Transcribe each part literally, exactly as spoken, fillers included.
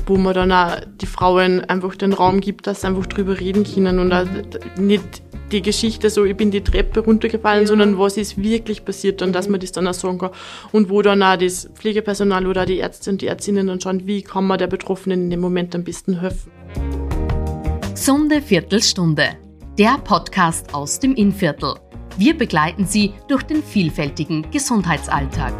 wo man dann auch die Frauen einfach den Raum gibt, dass sie einfach drüber reden können und auch nicht die Geschichte so, ich bin die Treppe runtergefallen, ja. sondern was ist wirklich passiert dann, dass man das dann auch sagen kann. Und wo dann auch das Pflegepersonal oder die Ärzte und die Ärztinnen dann schauen, wie kann man der Betroffenen in dem Moment am besten helfen. Gesunde Viertelstunde, der Podcast aus dem Innviertel. Wir begleiten Sie durch den vielfältigen Gesundheitsalltag.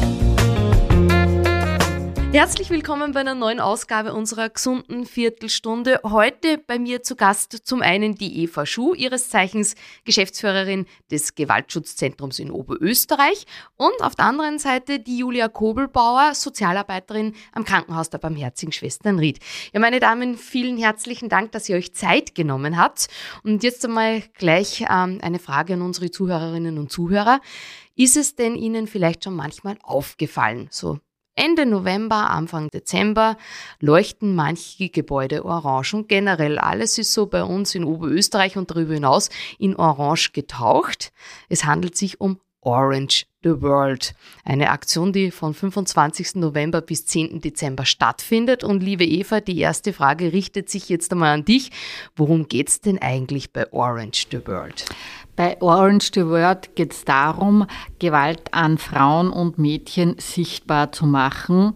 Herzlich willkommen bei einer neuen Ausgabe unserer gesunden Viertelstunde. Heute bei mir zu Gast zum einen die Eva Schuh, ihres Zeichens Geschäftsführerin des Gewaltschutzzentrums in Oberösterreich, und auf der anderen Seite die Julia Kobelbauer, Sozialarbeiterin am Krankenhaus der Barmherzigen Schwestern Ried. Ja, meine Damen, vielen herzlichen Dank, dass ihr euch Zeit genommen habt. Und jetzt einmal gleich ähm, eine Frage an unsere Zuhörerinnen und Zuhörer. Ist es denn Ihnen vielleicht schon manchmal aufgefallen, so Ende November, Anfang Dezember leuchten manche Gebäude orange und generell alles ist so bei uns in Oberösterreich und darüber hinaus in Orange getaucht. Es handelt sich um Orange the World, eine Aktion, die von fünfundzwanzigsten November bis zehnten Dezember stattfindet. Und liebe Eva, die erste Frage richtet sich jetzt einmal an dich. Worum geht's denn eigentlich bei Orange the World? Bei Orange the World geht es darum, Gewalt an Frauen und Mädchen sichtbar zu machen.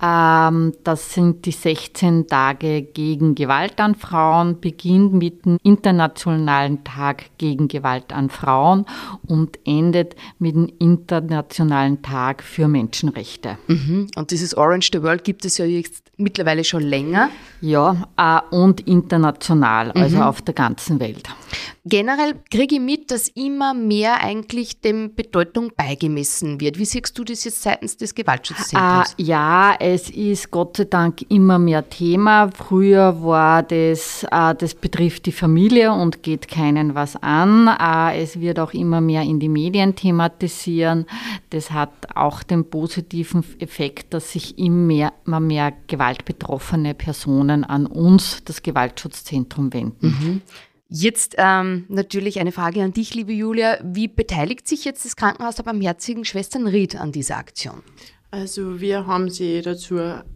Ähm, das sind die sechzehn Tage gegen Gewalt an Frauen, beginnt mit dem Internationalen Tag gegen Gewalt an Frauen und endet mit dem Internationalen Tag für Menschenrechte. Mhm. Und dieses Orange the World gibt es ja jetzt mittlerweile schon länger. Ja, äh, und international, also mhm. auf der ganzen Welt. Generell kriege ich mit, dass immer mehr eigentlich dem Bedeutung beigemessen wird. Wie siehst du das jetzt seitens des Gewaltschutzzentrums? Äh, ja, es ist Gott sei Dank immer mehr Thema. Früher war das, äh, das betrifft die Familie und geht keinen was an. Äh, es wird auch immer mehr in die Medien thematisieren. Das hat auch den positiven Effekt, dass sich immer mehr, immer mehr gewaltbetroffene Personen an uns, das Gewaltschutzzentrum, wenden. Mhm. Jetzt ähm, natürlich eine Frage an dich, liebe Julia. Wie beteiligt sich jetzt das Krankenhaus der Barmherzigen Schwestern Ried an dieser Aktion? Also wir haben sie dazu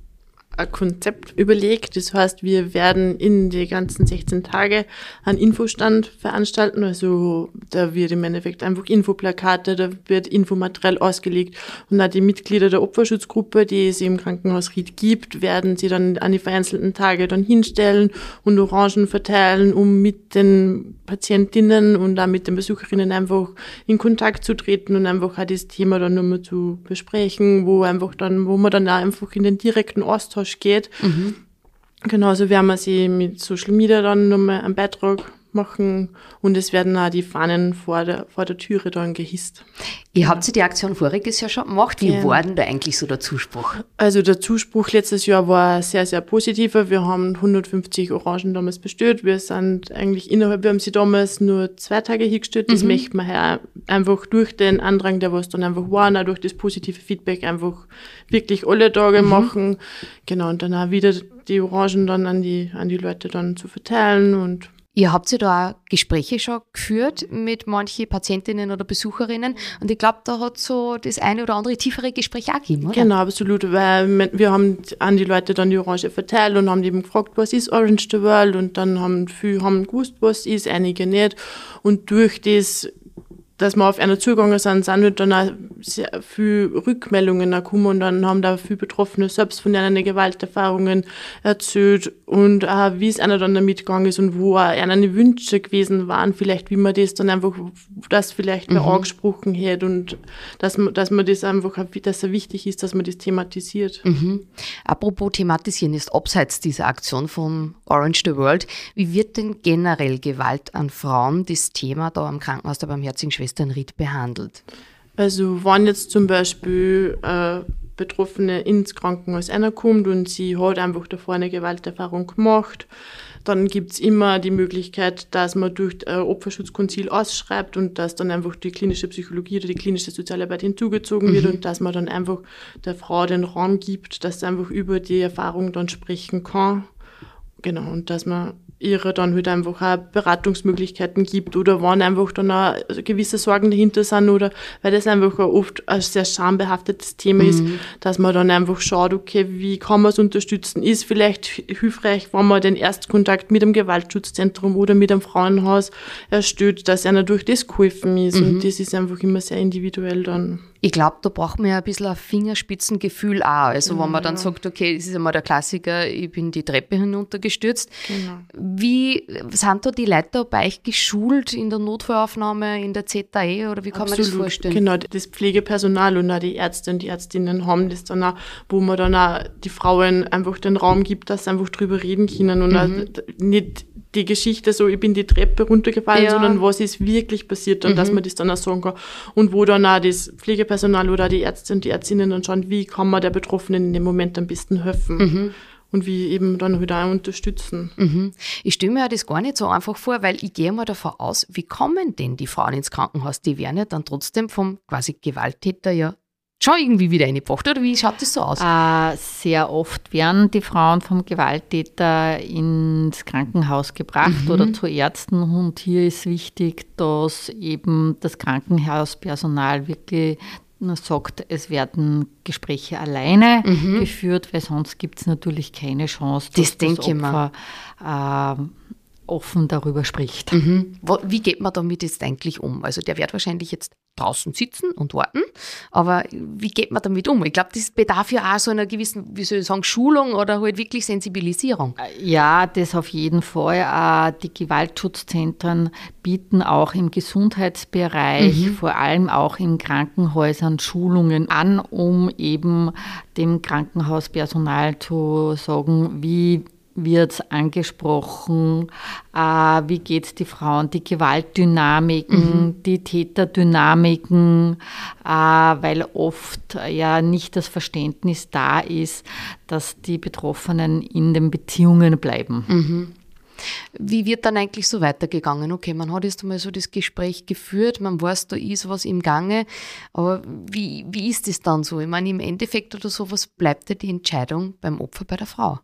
ein Konzept überlegt. Das heißt, wir werden in die ganzen sechzehn Tage einen Infostand veranstalten. Also da wird im Endeffekt einfach Infoplakate, da wird Infomaterial ausgelegt. Und auch die Mitglieder der Opferschutzgruppe, die es im Krankenhaus Ried gibt, werden sie dann an die vereinzelten Tage dann hinstellen und Orangen verteilen, um mit den Patientinnen und auch mit den Besucherinnen einfach in Kontakt zu treten und einfach auch das Thema dann nochmal zu besprechen, wo einfach dann, wo man dann auch einfach in den direkten Austausch geht. Mhm. Genauso werden wir sie mit Social Media dann nochmal einen Beitrag machen und es werden auch die Fahnen vor der, vor der Türe dann gehisst. Ihr habt ja die Aktion voriges Jahr schon gemacht. Wie ja. war denn da eigentlich so der Zuspruch? Also der Zuspruch letztes Jahr war sehr, sehr positiver. Wir haben hundertfünfzig Orangen damals bestellt. Wir sind eigentlich innerhalb, wir haben sie damals nur zwei Tage hingestellt. Das mhm. möchten wir her einfach durch den Andrang, der was dann einfach war, und auch durch das positive Feedback einfach wirklich alle Tage mhm. machen. Genau, und dann auch wieder die Orangen dann an die, an die Leute dann zu verteilen. Und Ihr habt ja da auch Gespräche schon geführt mit manchen Patientinnen oder Besucherinnen und ich glaube, da hat so das eine oder andere tiefere Gespräch auch gegeben, oder? Genau, absolut, weil wir haben an die Leute dann die Orange verteilt und haben eben gefragt, was ist Orange the World, und dann haben viele haben gewusst, was ist, einige nicht, und durch das, dass wir auf einer zugegangen sind, sind halt dann auch sehr viele Rückmeldungen gekommen und dann haben da viele Betroffene selbst von ihren Gewalterfahrungen erzählt und auch, wie es einer dann damit gegangen ist und wo auch eine Wünsche gewesen waren, vielleicht wie man das dann einfach, das vielleicht mehr mhm. angesprochen hätte und dass man, dass man das einfach, dass es wichtig ist, dass man das thematisiert. Mhm. Apropos thematisieren, ist abseits dieser Aktion von Orange the World, wie wird denn generell Gewalt an Frauen, das Thema da am Krankenhaus der Barmherzigen Schwestern Ried, behandelt? Also wenn jetzt zum Beispiel äh, Betroffene ins Krankenhaus reinkommt und sie hat einfach davor eine Gewalterfahrung gemacht, dann gibt's immer die Möglichkeit, dass man durch äh, Opferschutzkonzil ausschreibt und dass dann einfach die klinische Psychologie oder die klinische Sozialarbeit hinzugezogen wird mhm. und dass man dann einfach der Frau den Raum gibt, dass sie einfach über die Erfahrung dann sprechen kann. Genau, und dass man ihre dann halt einfach auch Beratungsmöglichkeiten gibt oder wann einfach dann auch gewisse Sorgen dahinter sind oder weil das einfach auch oft ein sehr schambehaftetes Thema mhm. ist, dass man dann einfach schaut, okay, wie kann man es unterstützen? Ist vielleicht hilfreich, wenn man den Erstkontakt mit dem Gewaltschutzzentrum oder mit einem Frauenhaus erstellt, dass einer durch das geholfen ist mhm. und das ist einfach immer sehr individuell dann. Ich glaube, da braucht man ja ein bisschen ein Fingerspitzengefühl auch. Also, wenn man dann sagt, okay, das ist einmal der Klassiker, ich bin die Treppe hinuntergestürzt. Genau. Wie sind da die Leute bei euch geschult in der Notfallaufnahme, in der Z A E oder wie kann Absolut. man das vorstellen? Genau, das Pflegepersonal und auch die Ärzte und die Ärztinnen haben das dann auch, wo man dann auch die Frauen einfach den Raum gibt, dass sie einfach drüber reden können und mhm. auch nicht die Geschichte so, ich bin die Treppe runtergefallen, ja. sondern was ist wirklich passiert und mhm. dass man das dann auch sagen kann. Und wo dann auch das Pflegepersonal oder die Ärzte und die Ärztinnen dann schauen, wie kann man der Betroffenen in dem Moment am besten helfen. Mhm. Und wie eben dann wieder auch unterstützen. Mhm. Ich stelle mir ja das gar nicht so einfach vor, weil ich gehe mal davon aus, wie kommen denn die Frauen ins Krankenhaus? Die werden ja dann trotzdem vom quasi Gewalttäter ja schon irgendwie wieder reingebracht, oder wie schaut das so aus? Äh, sehr oft werden die Frauen vom Gewalttäter ins Krankenhaus gebracht mhm. oder zu Ärzten. Und hier ist wichtig, dass eben das Krankenhauspersonal wirklich sagt, es werden Gespräche alleine mhm. geführt, weil sonst gibt es natürlich keine Chance, dass das, das Opfer äh, offen darüber spricht. Mhm. Wie geht man damit jetzt eigentlich um? Also der wird wahrscheinlich jetzt draußen sitzen und warten, aber wie geht man damit um? Ich glaube, das bedarf ja auch so einer gewissen, wie soll ich sagen, Schulung oder halt wirklich Sensibilisierung. Ja, das auf jeden Fall. Die Gewaltschutzzentren bieten auch im Gesundheitsbereich, mhm. vor allem auch in Krankenhäusern Schulungen an, um eben dem Krankenhauspersonal zu sagen, wie wird angesprochen, äh, wie geht es die Frauen, die Gewaltdynamiken, mhm. die Täterdynamiken, äh, weil oft äh, ja nicht das Verständnis da ist, dass die Betroffenen in den Beziehungen bleiben. Mhm. Wie wird dann eigentlich so weitergegangen? Okay, man hat jetzt einmal so das Gespräch geführt, man weiß, da ist was im Gange, aber wie, wie ist das dann so? Ich meine, im Endeffekt oder sowas bleibt ja die Entscheidung beim Opfer bei der Frau.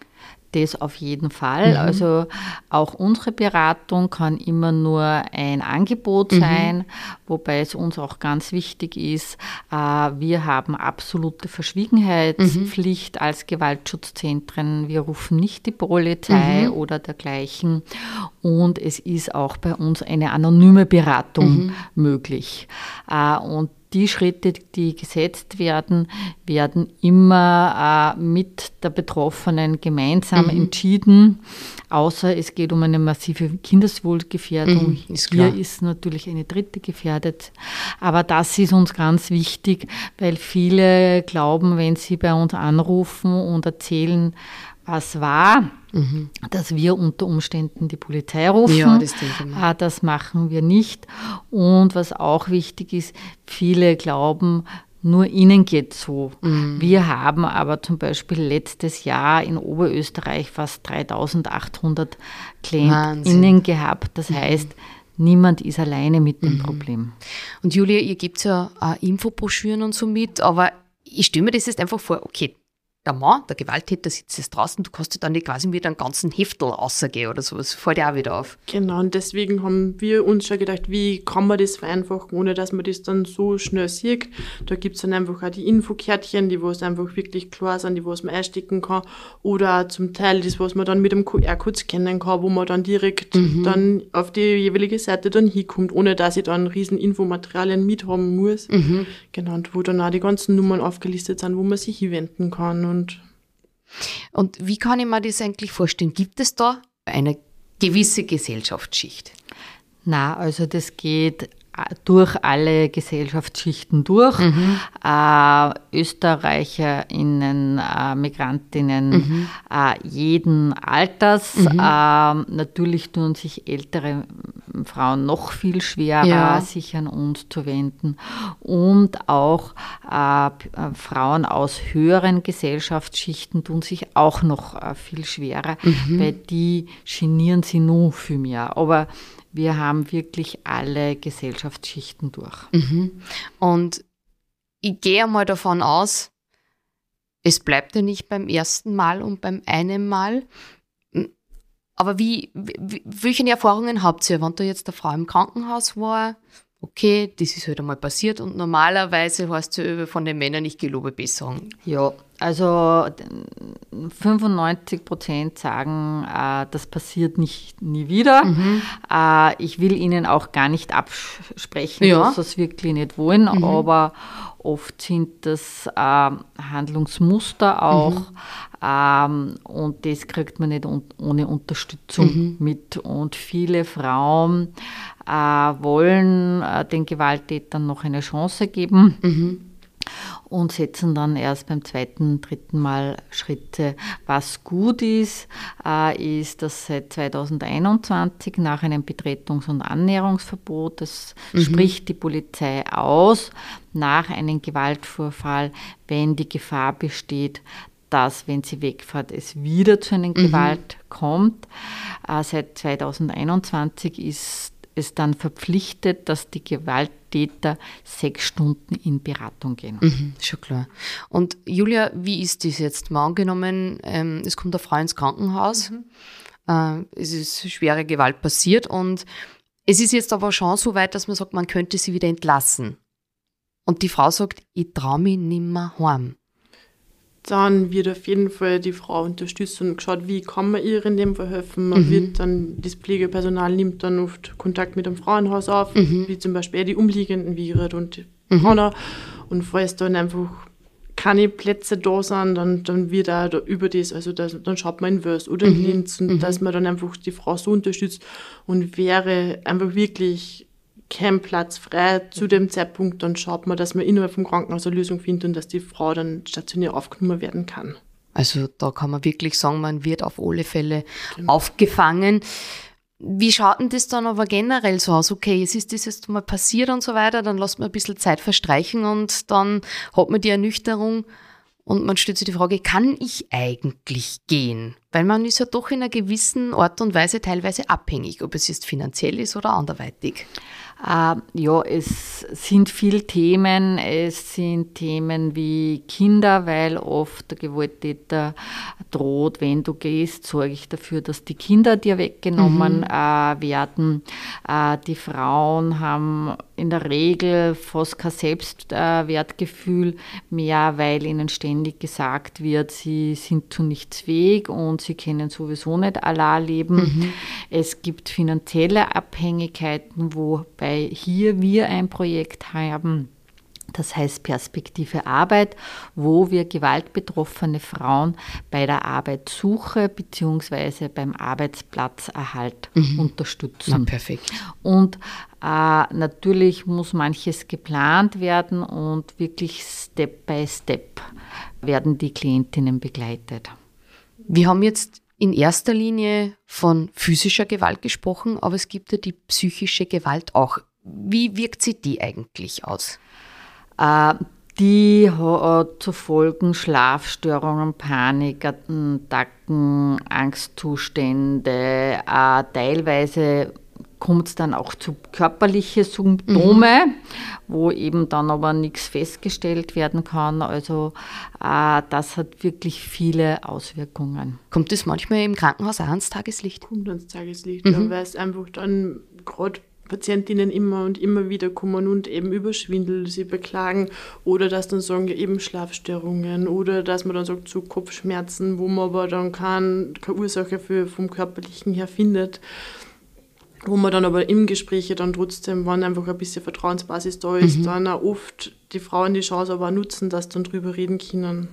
Das auf jeden Fall. Mhm. Also auch unsere Beratung kann immer nur ein Angebot mhm. sein, wobei es uns auch ganz wichtig ist, äh, wir haben absolute Verschwiegenheitspflicht mhm. als Gewaltschutzzentren. Wir rufen nicht die Polizei mhm. oder dergleichen. Und es ist auch bei uns eine anonyme Beratung mhm. möglich. Äh, und die Schritte, die gesetzt werden, werden immer äh, mit der Betroffenen gemeinsam mhm. entschieden, außer es geht um eine massive Kindeswohlgefährdung. Mhm, ist Hier klar. ist natürlich eine Dritte gefährdet. Aber das ist uns ganz wichtig, weil viele glauben, wenn sie bei uns anrufen und erzählen, was war, mhm. dass wir unter Umständen die Polizei rufen. Ja, das denke ich mal. Das machen wir nicht. Und was auch wichtig ist, viele glauben, nur ihnen geht es so. Mhm. Wir haben aber zum Beispiel letztes Jahr in Oberösterreich fast dreitausendachthundert KlientInnen gehabt. Das mhm. heißt, niemand ist alleine mit dem mhm. Problem. Und Julia, ihr gebt ja auch Infobroschüren und so mit, aber ich stelle mir das jetzt einfach vor, okay, der Mann, der Gewalttäter, sitzt jetzt draußen, du kannst dir dann nicht quasi mit einem ganzen Heftel rausgehen oder sowas, fällt dir auch wieder auf. Genau, und deswegen haben wir uns schon gedacht, wie kann man das vereinfachen, ohne dass man das dann so schnell sieht. Da gibt es dann einfach auch die Infokärtchen, die was einfach wirklich klar sind, die was man einstecken kann, oder auch zum Teil das, was man dann mit dem Q R-Code scannen kann, wo man dann direkt mhm. dann auf die jeweilige Seite dann hinkommt, ohne dass ich dann riesen Infomaterialien mithaben muss. Mhm. Genau, und wo dann auch die ganzen Nummern aufgelistet sind, wo man sich hinwenden kann. Und Und wie kann ich mir das eigentlich vorstellen? Gibt es da eine gewisse Gesellschaftsschicht? Na, also das geht durch alle Gesellschaftsschichten durch. Mhm. Äh, ÖsterreicherInnen, äh, Migrantinnen, mhm. äh, jeden Alters. Mhm. Äh, natürlich tun sich ältere Frauen noch viel schwerer, ja. sich an uns zu wenden. Und auch äh, Frauen aus höheren Gesellschaftsschichten tun sich auch noch äh, viel schwerer, mhm. weil die genieren sie nur viel mehr. Aber wir haben wirklich alle Gesellschaftsschichten durch. Mhm. Und ich gehe einmal davon aus, es bleibt ja nicht beim ersten Mal und beim einen Mal. Aber wie, wie, welche Erfahrungen habt ihr, wenn da jetzt eine Frau im Krankenhaus war? Okay, das ist halt einmal passiert und normalerweise heißt es ja von den Männern nicht gelobe Besserung. Ja, also fünfundneunzig Prozent sagen, äh, das passiert nicht nie wieder. Mhm. Äh, ich will ihnen auch gar nicht absprechen, ja. dass sie es wirklich nicht wollen, mhm. aber oft sind das äh, Handlungsmuster auch mhm. ähm, und das kriegt man nicht un- ohne Unterstützung mhm. mit. Und viele Frauen äh, wollen äh, den Gewalttätern noch eine Chance geben. Mhm. Und setzen dann erst beim zweiten, dritten Mal Schritte. Was gut ist, äh, ist, dass seit zweitausendeinundzwanzig nach einem Betretungs- und Annäherungsverbot, das mhm. spricht die Polizei aus, nach einem Gewaltvorfall, wenn die Gefahr besteht, dass, wenn sie wegfährt, es wieder zu einer mhm. Gewalt kommt. Äh, seit zweitausendeinundzwanzig ist es dann verpflichtet, dass die Gewalttäter sechs Stunden in Beratung gehen. Mhm, schon klar. Und Julia, wie ist das jetzt? Mal angenommen, ähm, es kommt eine Frau ins Krankenhaus, mhm. äh, es ist schwere Gewalt passiert und es ist jetzt aber schon so weit, dass man sagt, man könnte sie wieder entlassen. Und die Frau sagt, ich traue mich nicht mehr heim. Dann wird auf jeden Fall die Frau unterstützt und geschaut, wie kann man ihr in dem Fall helfen. Man mhm. wird dann, das Pflegepersonal nimmt dann oft Kontakt mit dem Frauenhaus auf, mhm. wie zum Beispiel die Umliegenden, wie Irit und mhm. Hanna. Und falls dann einfach keine Plätze da sind, dann, dann wird auch da über das, also das, dann schaut man in Wörs oder in mhm. Linz, und mhm. dass man dann einfach die Frau so unterstützt, und wäre einfach wirklich kein Platz frei zu dem Zeitpunkt, dann schaut man, dass man innerhalb vom Krankenhaus eine Lösung findet und dass die Frau dann stationär aufgenommen werden kann. Also da kann man wirklich sagen, man wird auf alle Fälle genau. aufgefangen. Wie schaut denn das dann aber generell so aus? Okay, es ist das jetzt mal passiert und so weiter, dann lässt man ein bisschen Zeit verstreichen und dann hat man die Ernüchterung und man stellt sich die Frage, kann ich eigentlich gehen? Weil man ist ja doch in einer gewissen Art und Weise teilweise abhängig, ob es jetzt finanziell ist oder anderweitig. Äh, ja, es sind viele Themen. Es sind Themen wie Kinder, weil oft der Gewalttäter droht, wenn du gehst, sorge ich dafür, dass die Kinder dir weggenommen mhm. äh, werden. Äh, die Frauen haben in der Regel fast kein Selbstwertgefühl äh, mehr, weil ihnen ständig gesagt wird, sie sind zu nichts fähig und sie können sowieso nicht allein leben. Mhm. Es gibt finanzielle Abhängigkeiten, wobei hier wir ein Projekt haben, das heißt Perspektive Arbeit, wo wir gewaltbetroffene Frauen bei der Arbeitssuche bzw. beim Arbeitsplatzerhalt mhm. unterstützen. Na, perfekt. Und äh, natürlich muss manches geplant werden und wirklich Step by Step werden die Klientinnen begleitet. Wir haben jetzt in erster Linie von physischer Gewalt gesprochen, aber es gibt ja die psychische Gewalt auch. Wie wirkt sich die eigentlich aus? Äh, die hat zu Folgen Schlafstörungen, Panikattacken, Angstzustände. Äh, teilweise kommt es dann auch zu körperlichen Symptomen, mhm. wo eben dann aber nichts festgestellt werden kann. Also äh, das hat wirklich viele Auswirkungen. Kommt das manchmal im Krankenhaus auch ans Tageslicht? Kommt ans Tageslicht, mhm. ja, weil es einfach dann gerade Patientinnen immer und immer wieder kommen und eben über Schwindel sie beklagen oder dass dann sagen, ja, eben Schlafstörungen oder dass man dann sagt, zu Kopfschmerzen, wo man aber dann kein, keine Ursache für, vom Körperlichen her findet. Wo man dann aber im Gespräch dann trotzdem, wenn einfach ein bisschen Vertrauensbasis da ist, mhm. dann auch oft die Frauen die Chance aber auch nutzen, dass dann drüber reden können.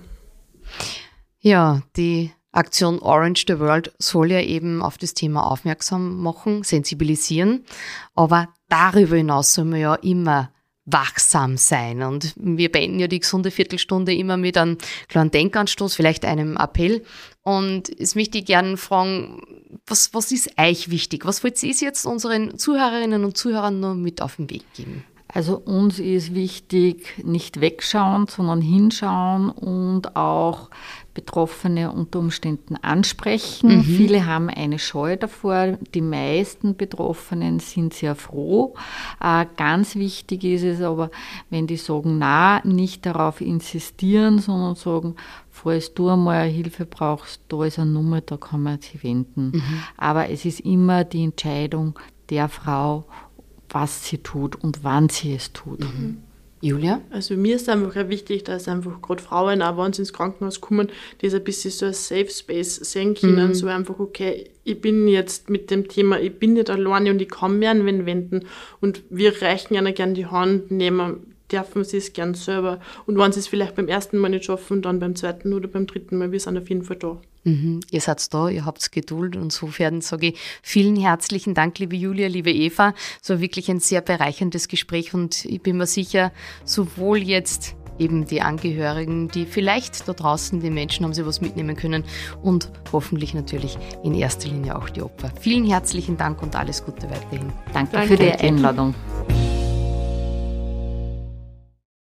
Ja, die Aktion Orange the World soll ja eben auf das Thema aufmerksam machen, sensibilisieren, aber darüber hinaus soll man ja immer wachsam sein. Und wir beenden ja die gesunde Viertelstunde immer mit einem kleinen Denkanstoß, vielleicht einem Appell. Und jetzt möchte ich gerne fragen, was, was ist euch wichtig? Was wollt ihr jetzt unseren Zuhörerinnen und Zuhörern noch mit auf den Weg geben? Also uns ist wichtig, nicht wegschauen, sondern hinschauen und auch Betroffene unter Umständen ansprechen. Mhm. Viele haben eine Scheu davor. Die meisten Betroffenen sind sehr froh. Äh, ganz wichtig ist es aber, wenn die sagen, na, nicht darauf insistieren, sondern sagen, falls du einmal Hilfe brauchst, da ist eine Nummer, da kann man sich wenden. Mhm. Aber es ist immer die Entscheidung der Frau, was sie tut und wann sie es tut. Mhm. Julia? Also mir ist einfach auch wichtig, dass einfach gerade Frauen, auch wenn sie ins Krankenhaus kommen, das ein bisschen so ein Safe Space sehen können. Mhm. So einfach, okay, ich bin jetzt mit dem Thema, ich bin nicht alleine und ich kann mir an wen wenden. Und wir reichen ihnen gerne die Hand, nehmen, dürfen sie es gern selber. Und wenn sie es vielleicht beim ersten Mal nicht schaffen, dann beim zweiten oder beim dritten Mal, wir sind auf jeden Fall da. Mhm. Ihr seid da, ihr habt Geduld und insofern sage ich vielen herzlichen Dank, liebe Julia, liebe Eva. So wirklich ein sehr bereicherndes Gespräch und ich bin mir sicher, sowohl jetzt eben die Angehörigen, die vielleicht da draußen, die Menschen haben sie was mitnehmen können und hoffentlich natürlich in erster Linie auch die Opfer. Vielen herzlichen Dank und alles Gute weiterhin. Danke, Danke für die Einladung.